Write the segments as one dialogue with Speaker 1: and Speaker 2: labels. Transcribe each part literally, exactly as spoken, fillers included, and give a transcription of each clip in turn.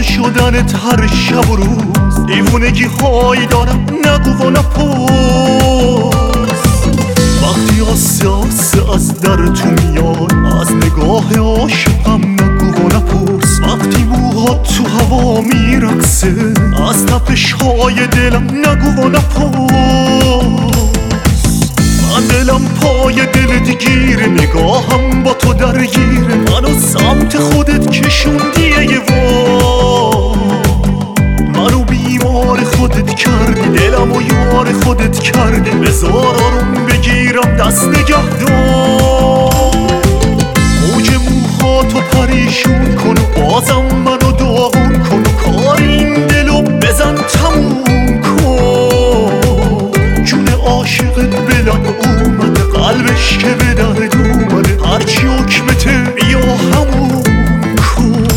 Speaker 1: شدنت هر شب و روز، دیوونگی هایی دارم نگو و نپرس. وقتی آسه آسه از در تو میاد، از نگاه عاشقم نگو و نپرس. وقتی موهات تو هوا میرقصه، از تپش های دلم نگو و نپرس. من دلم پای دلت گیره، نگاهم با تو درگیره، منو سمت خودت کشوندی یه وار. منو بیمار خودت کردی، دلمو یار خودت کردی، بذار آروم بگیرم دست نگهدار. موج موهاتو پریشون کن و بازم منو داغون کن، و کار این دلو بزن تموم کن. جون عاشقت بلم اومده، قلبش که به درد اومده، هرچی حکمته بیا همون کن.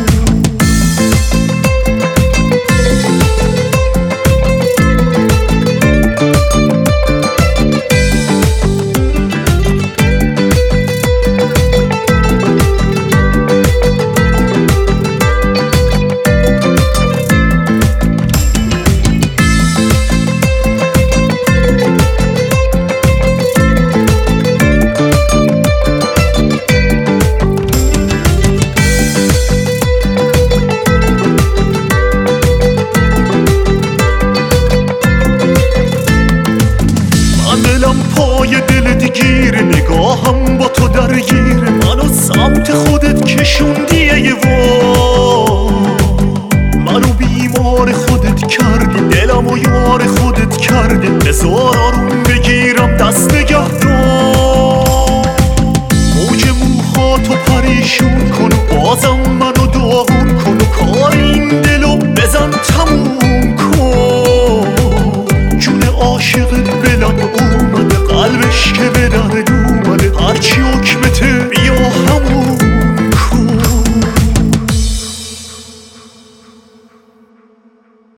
Speaker 1: پای دلت گیره، نگاهم با تو درگیره، منو سمت خودت کشوندی یه وار. منو بیمار خودت کردی، دلمو یار خودت کردی، بذار آروم